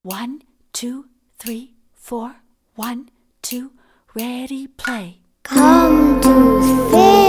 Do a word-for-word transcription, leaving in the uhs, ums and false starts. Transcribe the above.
One, two, three, four. One, two, ready, play. Come to think.